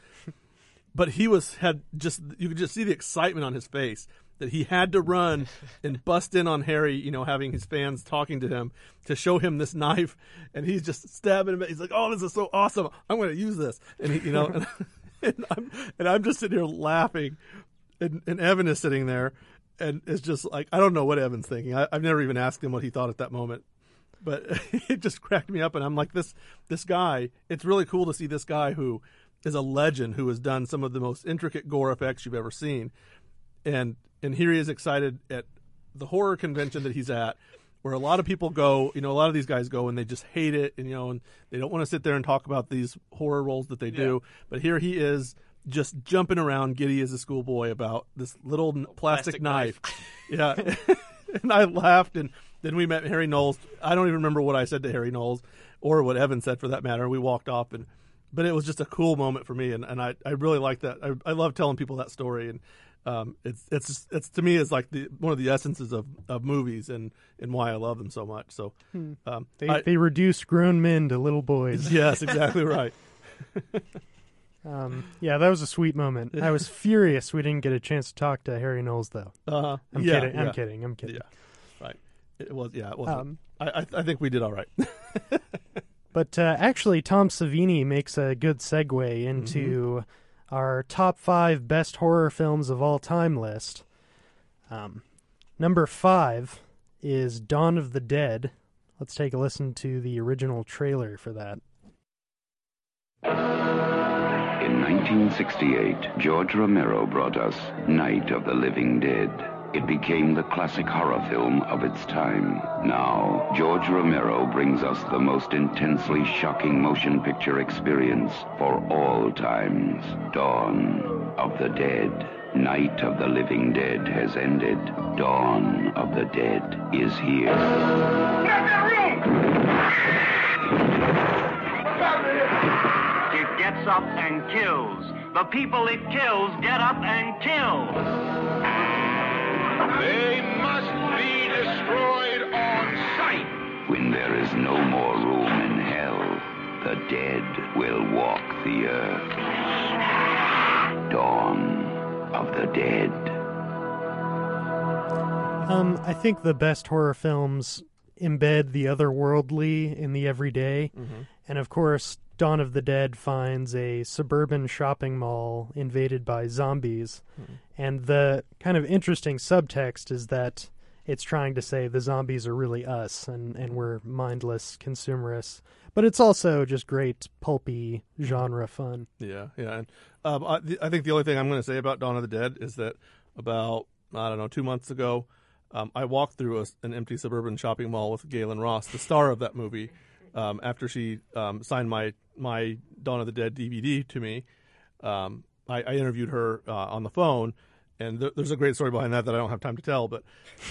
But he was had just you could just see the excitement on his face that he had to run and bust in on Harry, you know, having his fans talking to him to show him this knife, and he's just stabbing him. He's like, "Oh, this is so awesome! I'm going to use this." And he, you know, and, and I'm and I'm just sitting here laughing, and, and Evan is sitting there, and it's just like I don't know what Evan's thinking. I, I've never even asked him what he thought at that moment, but it just cracked me up. And I'm like, this this guy. It's really cool to see this guy who is a legend, who has done some of the most intricate gore effects you've ever seen, and. And here he is excited at the horror convention that he's at, where a lot of people go, you know, a lot of these guys go and they just hate it, and, you know, and they don't want to sit there and talk about these horror roles that they do. Yeah. But here he is just jumping around, giddy as a schoolboy about this little plastic, plastic knife. knife. Yeah. And I laughed, and then we met Harry Knowles. I don't even remember what I said to Harry Knowles or what Evan said for that matter. We walked off, and but it was just a cool moment for me, and, and I, I really like that. I, I love telling people that story, and Um, it's it's just, it's to me is like the one of the essences of, of movies and, and why I love them so much. So um, they I, they reduce grown men to little boys. Yes, exactly right. um, yeah, that was a sweet moment. I was furious we didn't get a chance to talk to Harry Knowles though. Uh-huh. I'm yeah, kidding. Yeah. I'm kidding. I'm kidding. Yeah, right. It was yeah. It wasn't. Um, I, I I think we did all right. But uh, actually, Tom Savini makes a good segue into mm-hmm. our top five best horror films of all time list. Um, number five is Dawn of the Dead. Let's take a listen to the original trailer for that. In nineteen sixty-eight, George Romero brought us Night of the Living Dead. It became the classic horror film of its time. Now, George Romero brings us the most intensely shocking motion picture experience for all times. Dawn of the Dead. Night of the Living Dead has ended. Dawn of the Dead is here. Get that room! It gets up and kills. The people it kills get up and kill. They must be destroyed on sight. When there is no more room in hell, the dead will walk the earth. Dawn of the Dead. Um, I think the best horror films embed the otherworldly in the everyday. Mm-hmm. And of course, Dawn of the Dead finds a suburban shopping mall invaded by zombies. Mm-hmm. And the kind of interesting subtext is that it's trying to say the zombies are really us and, and we're mindless consumerists. But it's also just great pulpy genre fun. Yeah, yeah. And um, I, th- I think the only thing I'm going to say about Dawn of the Dead is that about, I don't know, two months ago, um, I walked through a, an empty suburban shopping mall with Galen Ross, the star of that movie, um, after she um, signed my, my Dawn of the Dead D V D to me. Um, I, I interviewed her uh, on the phone, and th- there's a great story behind that that I don't have time to tell, but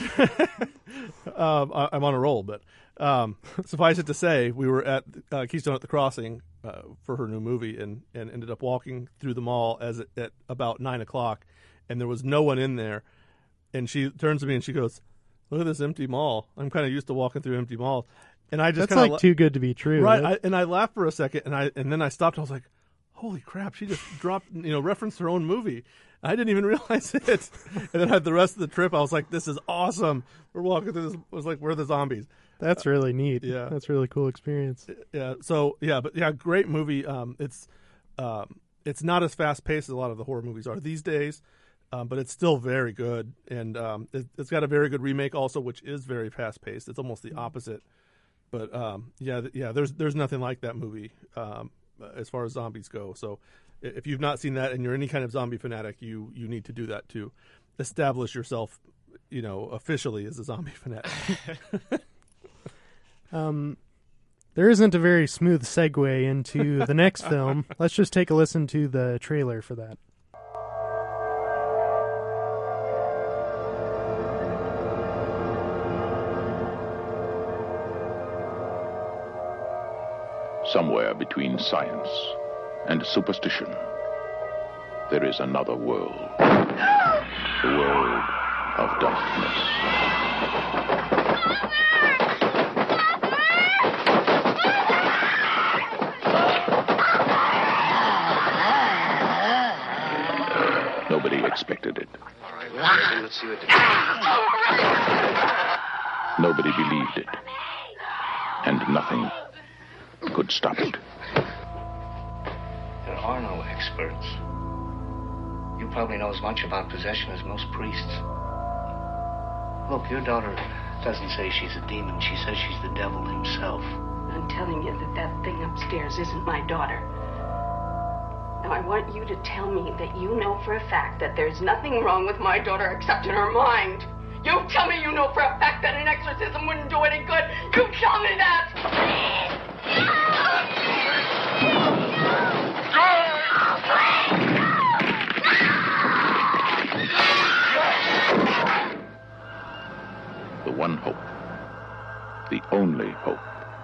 um, I, I'm on a roll. But um, suffice it to say, we were at uh, Keystone at the Crossing uh, for her new movie, and, and ended up walking through the mall as it, at about nine o'clock, and there was no one in there. And she turns to me and she goes, "Look at this empty mall. I'm kind of used to walking through empty malls." And I just that's like la- too good to be true, right? I, and I laughed for a second, and I and then I stopped. I was like, "Holy crap!" She just dropped, you know, referenced her own movie. I didn't even realize it. And then I had the rest of the trip. I was like, "This is awesome." We're walking through this. It was like, "We're the zombies." That's really neat. Yeah, that's a really cool experience. Yeah. So yeah, but yeah, great movie. Um, it's um, it's not as fast paced as a lot of the horror movies are these days. Um, but it's still very good, and um, it, it's got a very good remake also, which is very fast-paced. It's almost the opposite, but um, yeah, th- yeah. There's there's nothing like that movie um, as far as zombies go. So if you've not seen that and you're any kind of zombie fanatic, you you need to do that to establish yourself, you know, officially as a zombie fanatic. um, there isn't a very smooth segue into the next film. Let's just take a listen to the trailer for that. Somewhere between science and superstition, there is another world. The world of darkness. Nobody expected it. All right, well, let's see what the... Nobody believed it. And nothing could stop it. There are no experts. You probably know as much about possession as most priests. Look, your daughter doesn't say she's a demon. She says she's the devil himself. I'm telling you that that thing upstairs isn't my daughter. Now, I want you to tell me that you know for a fact that there's nothing wrong with my daughter except in her mind. You tell me you know for a fact that an exorcism wouldn't do any good. You tell me that! The one hope, the only hope,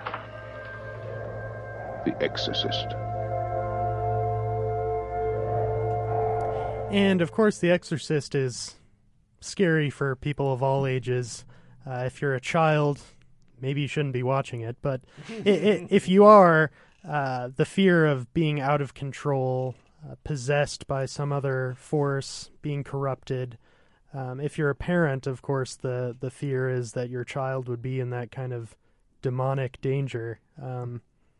The Exorcist. And of course, The Exorcist is scary for people of all ages. Uh, if you're a child, maybe you shouldn't be watching it, but it, it, if you are, uh, the fear of being out of control, uh, possessed by some other force, being corrupted. Um, if you're a parent, of course, the, the fear is that your child would be in that kind of demonic danger. Um,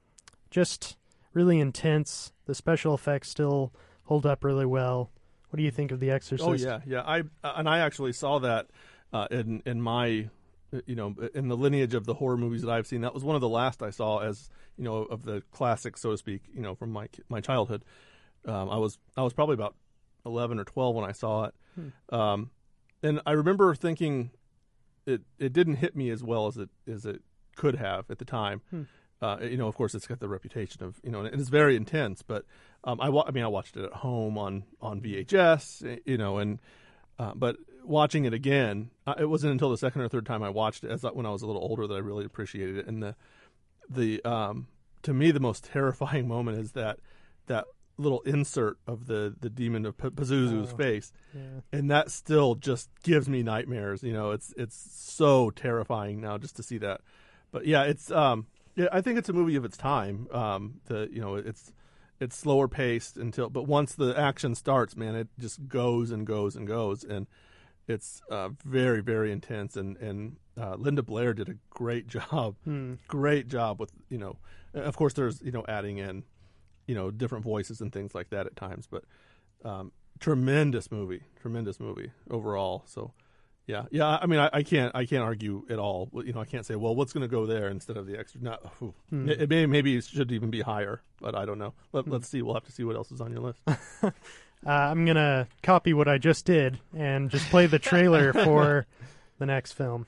just really intense. The special effects still hold up really well. What do you think of The Exorcist? Oh yeah, yeah. I and I actually saw that uh, in in my, you know, in the lineage of the horror movies that I've seen. That was one of the last I saw, as you know, of the classics, so to speak. You know, from my my childhood. Um, I was I was probably about eleven or twelve when I saw it, hmm. um, and I remember thinking it it didn't hit me as well as it as it could have at the time. Hmm. Uh, you know, of course, it's got the reputation of, you know, and it's very intense. But um, I, wa- I mean, I watched it at home on, on V H S, you know, and uh, but watching it again, uh, it wasn't until the second or third time I watched it, as when I was a little older, that I really appreciated it. And the the um, to me, the most terrifying moment is that that little insert of the, the demon of P- Pazuzu's oh, face, yeah. And that still just gives me nightmares. You know, it's it's so terrifying now just to see that. But yeah, it's. Um, Yeah, I think it's a movie of its time. Um, the you know it's it's slower paced until, but once the action starts, man, it just goes and goes and goes, and it's uh, very very intense. And and uh, Linda Blair did a great job, hmm. great job with, you know, of course there's, you know, adding in, you know, different voices and things like that at times, but um, tremendous movie, tremendous movie overall. So. Yeah, yeah. I mean, I, I can't, I can't argue at all. You know, I can't say, well, what's going to go there instead of the extra. Not, hmm. it, it may, maybe it should even be higher, but I don't know. Let, hmm. Let's see. We'll have to see what else is on your list. uh, I'm gonna copy what I just did and just play the trailer for the next film.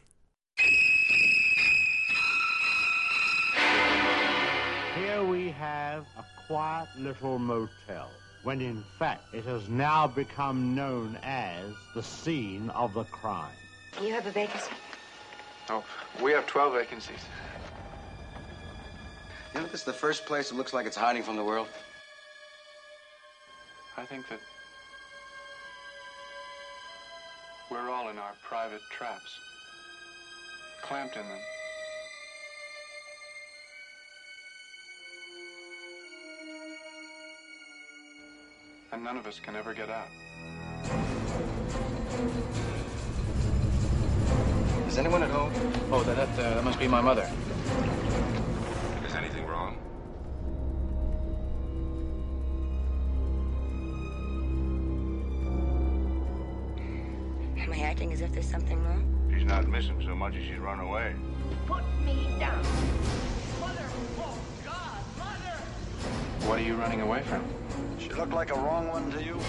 Here we have a quiet little motel, when in fact it has now become known as the scene of the crime. You have a vacancy? Oh, we have twelve vacancies. You know, this is the first place that looks like it's hiding from the world. I think that we're all in our private traps, clamped in them. And none of us can ever get out. Is anyone at home? Oh, that, that, uh, that must be my mother. Is anything wrong? Am I acting as if there's something wrong? She's not missing so much as she's run away. Put me down. Mother! Oh, God! Mother! What are you running away from? She looked like a wrong one to you?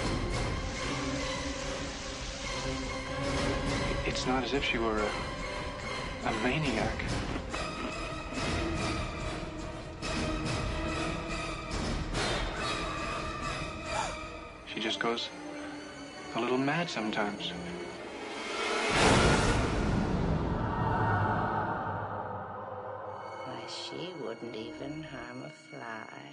It's not as if she were a, a maniac. She just goes a little mad sometimes. Why, she wouldn't even harm a fly.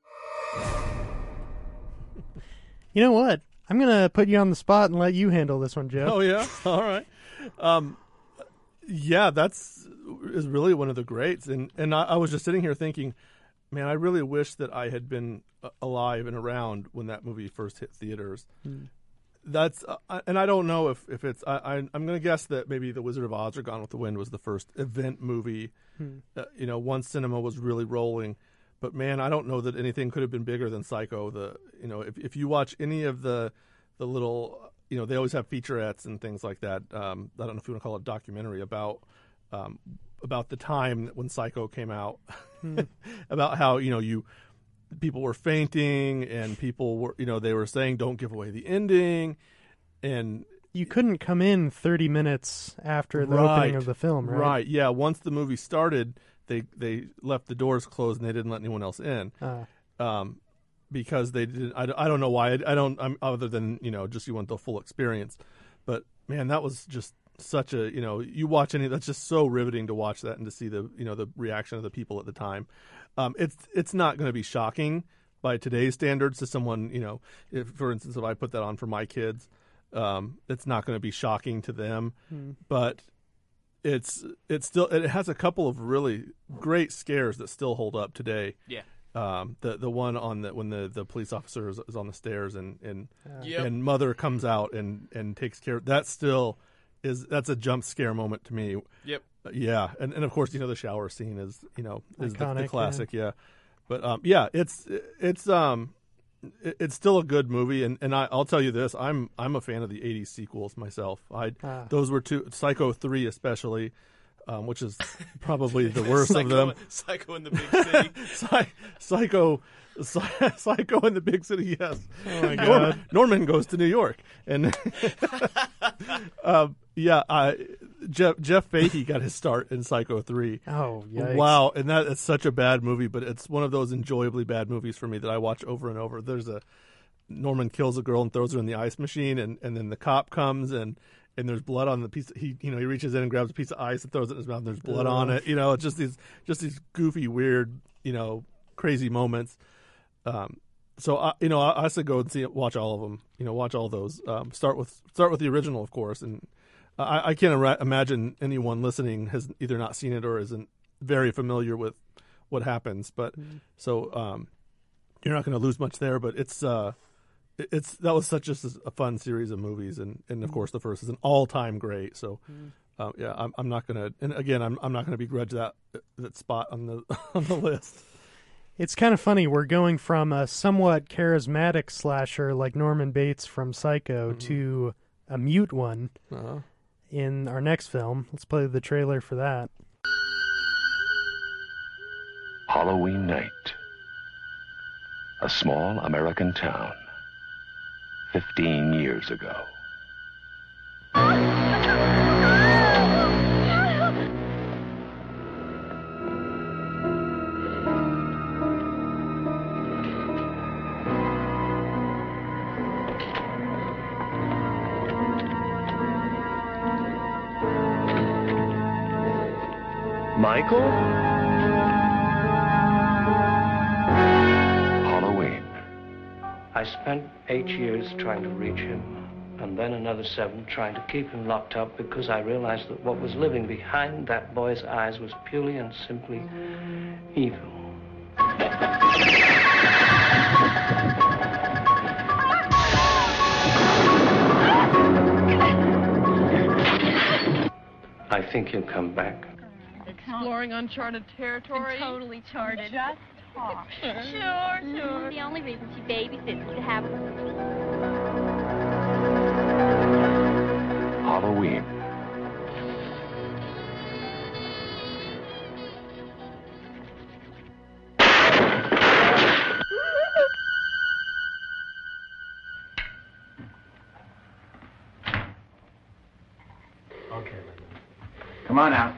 You know what? I'm going to put you on the spot and let you handle this one, Joe. Oh, yeah? All right. Um, yeah, that's is really one of the greats. And, and I, I was just sitting here thinking, man, I really wish that I had been alive and around when that movie first hit theaters. Hmm. That's uh, and I don't know if, if it's I, I, I'm going to guess that maybe The Wizard of Oz or Gone with the Wind was the first event movie, hmm. uh, you know, once cinema was really rolling. But man, I don't know that anything could have been bigger than Psycho. The you know, if if you watch any of the the little, you know, they always have featurettes and things like that. Um, I don't know if you want to call it a documentary about um, about the time when Psycho came out, hmm. about how, you know, you people were fainting and people were, you know, they were saying don't give away the ending, and you couldn't come in thirty minutes after the right, opening of the film, right? Right. Yeah. Once the movie started, they they left the doors closed and they didn't let anyone else in, uh. um, because they didn't. I, I don't know why. I, I don't. I'm, other than, you know, just you want the full experience. But man, that was just such a, you know, you watch any. That's just so riveting to watch that and to see the, you know, the reaction of the people at the time. Um, it's it's not going to be shocking by today's standards to someone, you know, if, for instance, if I put that on for my kids, um, it's not going to be shocking to them, hmm. but. It's it's still it has a couple of really great scares that still hold up today. Yeah. Um, the the one on the when the, the police officer is, is on the stairs and and, uh, yep. and mother comes out and, and takes care. That still is that's a jump scare moment to me. Yep. Uh, yeah, and and of course, you know, the shower scene is, you know, is the, the classic. Yeah. yeah. But um, yeah, it's it's um, it's still a good movie, and, and I, I'll tell you this: I'm I'm a fan of the eighties sequels myself. I Ah. those were two, Psycho three especially, um, which is probably the worst Psycho, of them. Psycho in the Big City. Psy- Psycho, Psy- Psycho in the Big City. Yes. Oh my Norman, God. Norman goes to New York, and um, yeah, I, Jeff Jeff Fahey got his start in Psycho three. Oh, yikes. Wow! And that is such a bad movie, but it's one of those enjoyably bad movies for me that I watch over and over. There's a Norman kills a girl and throws her in the ice machine, and, and then the cop comes and. And there's blood on the piece. He, you know, he reaches in and grabs a piece of ice and throws it in his mouth. And there's blood on it. You know, it's just these, just these goofy, weird, you know, crazy moments. Um, so I, you know, I, I say go and see it, watch all of them. You know, watch all those. Um, start with start with the original, of course. And I, I can't ara- imagine anyone listening has either not seen it or isn't very familiar with what happens. But mm. so um, you're not going to lose much there. But it's. Uh, It's that was such just a fun series of movies, and, and of course the first is an all time great. So, um, yeah, I'm I'm not gonna, and again, I'm I'm not gonna begrudge that that spot on the on the list. It's kind of funny. We're going from a somewhat charismatic slasher like Norman Bates from Psycho mm-hmm. to a mute one uh-huh. in our next film. Let's play the trailer for that. Halloween night. A small American town. Fifteen years ago. Michael? Halloween. I spent eight years trying to reach him, and then another seven trying to keep him locked up because I realized that what was living behind that boy's eyes was purely and simply evil. I think he'll come back. Exploring uncharted territory. Totally charted. Just talk. Sure, sure. The only reason she babysits is to have Halloween. Okay, come on out.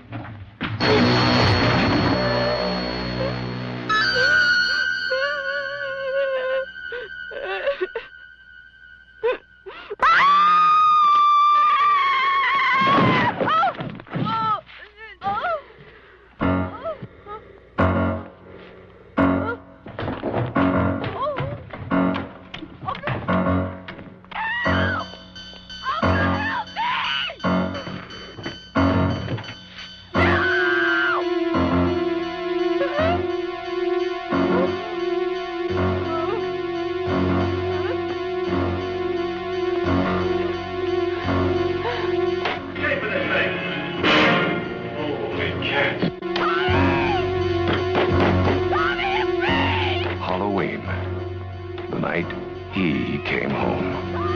Halloween. The night he came home.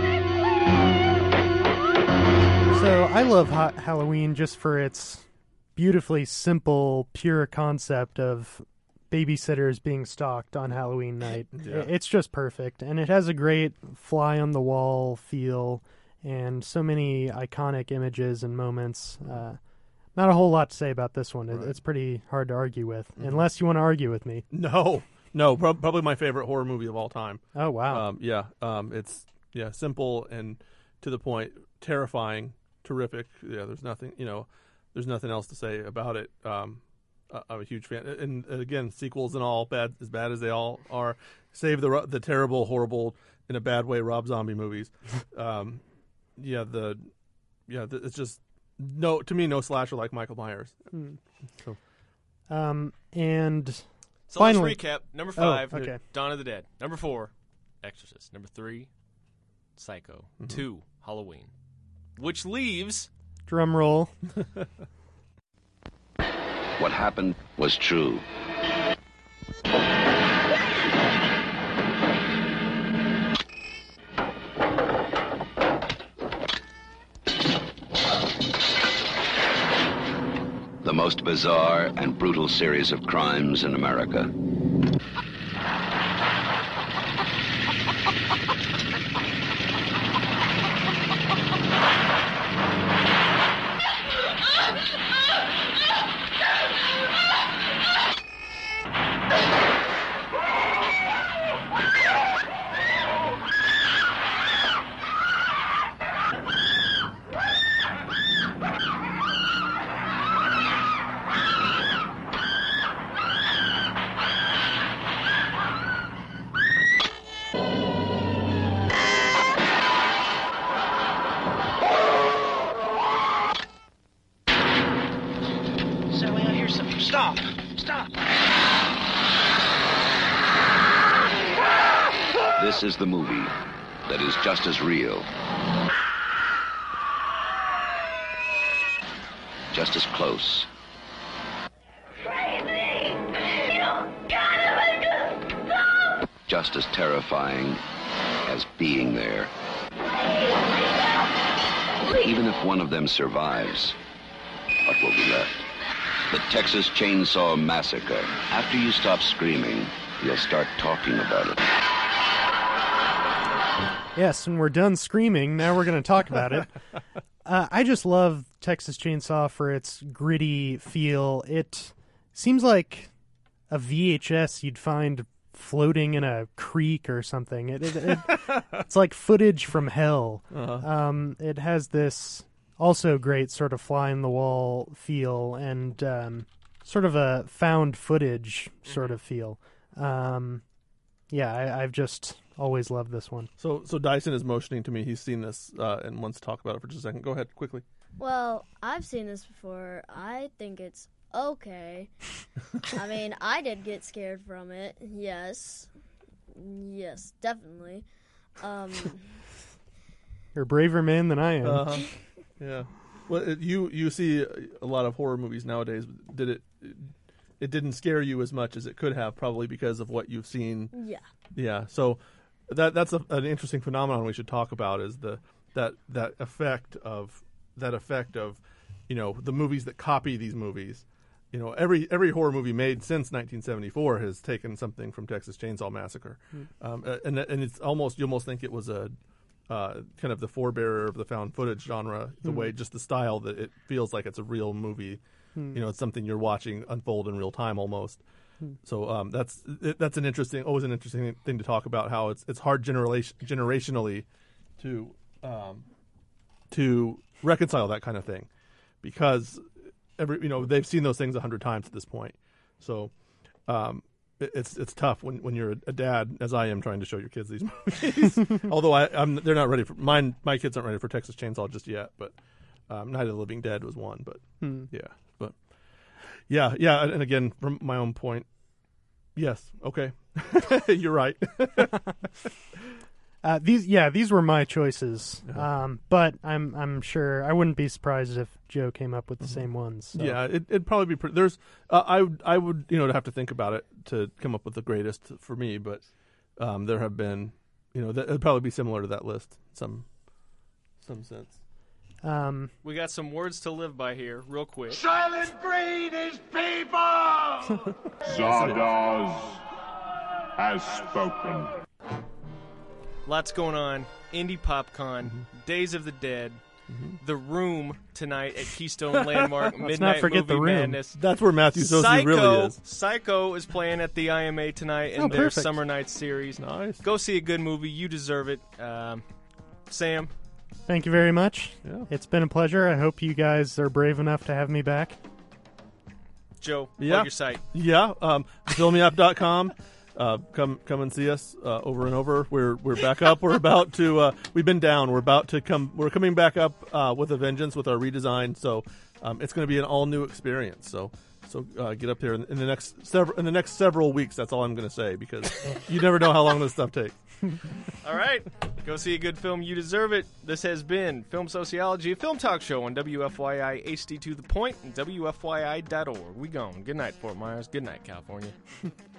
So I love ha- Halloween just for its beautifully simple, pure concept of babysitters being stalked on Halloween night. Yeah. It's just perfect, and it has a great fly-on-the-wall feel and so many iconic images and moments. Uh, not a whole lot to say about this one. It, Right. It's pretty hard to argue with, Mhm. unless you want to argue with me. No, no, pro- probably my favorite horror movie of all time. Oh, wow. Um, yeah, um, it's yeah simple and to the point, terrifying, terrific. Yeah, there's nothing you know, there's nothing else to say about it. Um, I- I'm a huge fan, and, and again, sequels and all bad as bad as they all are. Save the ro- the terrible, horrible, in a bad way, Rob Zombie movies. um, yeah, the yeah, the, it's just no to me no slasher like Michael Myers. Hmm. So. Um, and So finally, let's recap. Number Oh, five, okay. Dawn of the Dead. Number four, Exorcist. Number three, Psycho. Mhm. Two, Halloween. Which leaves... Drum roll. What happened was true. most bizarre and brutal series of crimes in America. Stop! Stop! This is the movie that is just as real, just as close, just as terrifying as being there. Even if one of them survives, what will be left? The Texas Chainsaw Massacre. After you stop screaming, you'll start talking about it. Yes, and we're done screaming. Now we're going to talk about it. Uh, I just love Texas Chainsaw for its gritty feel. It seems like a V H S you'd find floating in a creek or something. It, it, it It's like footage from hell. Uh-huh. Um, it has this also great sort of fly-in-the-wall feel and um, sort of a found footage sort of feel. Um, yeah, I, I've just always loved this one. So so Dyson is motioning to me. He's seen this uh, and wants to talk about it for just a second. Go ahead, quickly. Well, I've seen this before. I think it's okay. I mean, I did get scared from it. Yes. Yes, definitely. Um, You're a braver man than I am. Uh-huh. Yeah. Well, it, you you see a lot of horror movies nowadays. Did it? It didn't scare you as much as it could have, probably because of what you've seen. Yeah. Yeah. So that that's a, an interesting phenomenon we should talk about. Is the that that effect of that effect of, you know, the movies that copy these movies. You know, every every horror movie made since nineteen seventy-four has taken something from Texas Chainsaw Massacre, Hmm. um, and and it's almost you almost think it was a uh, kind of the forebearer of the found footage genre. The Hmm. way, just the style that it feels like it's a real movie. Hmm. You know, it's something you're watching unfold in real time almost. Hmm. So um, that's it, that's an interesting, always an interesting thing to talk about. How it's it's hard generation generationally to um, to reconcile that kind of thing, because every you know they've seen those things a hundred times at this point. So um, it, it's it's tough when, when you're a dad, as I am, trying to show your kids these movies. Although I, I'm they're not ready for mine. My kids aren't ready for Texas Chainsaw just yet. But um, Night of the Living Dead was one. But Hmm. yeah, but yeah, yeah. And again, from my own point, yes, okay, you're right. Uh, these, yeah, these were my choices. Uh-huh. Um, but I'm, I'm sure I wouldn't be surprised if Joe came up with the same ones. So. Yeah, it, it'd probably be pretty. There's, uh, I would, I would, you know, have to think about it to come up with the greatest for me. But um, there have been, you know, that it'd probably be similar to that list, some, some sense. Um, We got some words to live by here, real quick. Silent breed is people! Zardoz has spoken. Lots going on. Indie PopCon, Days of the Dead, The Room tonight at Keystone Landmark. Let's Midnight not forget Movie The Room. Madness. That's where Matthew Sosi Psycho, really is. Psycho is playing at the I M A tonight in Oh, their perfect. Summer Nights series. Nice. Go see a good movie. You deserve it. Um, Sam. Thank you very much. Yeah. It's been a pleasure. I hope you guys are brave enough to have me back. Joe, Yeah. plug your site. Yeah, um, film me up dot com. Uh, come come and see us uh, over and over. We're we're back up. We're about to. Uh, we've been down. We're about to come. We're coming back up uh, with a vengeance with our redesign. So um, it's going to be an all new experience. So so uh, get up there in, in the next several in the next several weeks. That's all I'm going to say, because you never know how long this stuff takes. All right. Go see a good film. You deserve it. This has been Film Sociology, a film talk show on W F Y I H D to the Point and W F Y I dot org. We gone. Good night, Fort Myers. Good night, California.